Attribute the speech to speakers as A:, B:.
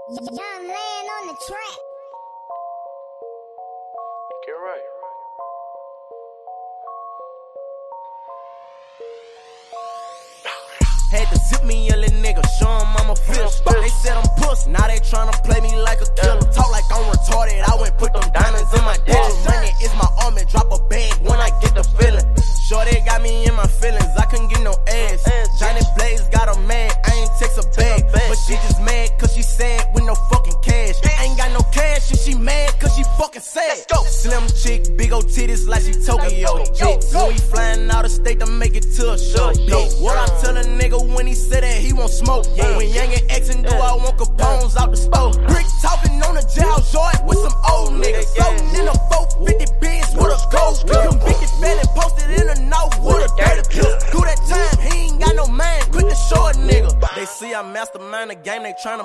A: Young Land on the track.
B: Get right.
C: Had to zip me a little nigga, show him I'm a fish. They said I'm puss, now they tryna play me like a killer. Talk like I'm retarded, I went put them diamonds in my dick. Money is my arm and drop a bag when I get the feeling. Shorty got me in my feelings, I couldn't get no ass. Johnny Blaze got her mad, I ain't text her back. But she just mad cause she sad with no fucking cash. Ain't got no cash and she mad cause she fucking sad. Slim chick, big old titties like she Tokyo. When we flying out of state to make it to a show. What I tell a nigga when he said that he won't smoke. When Yang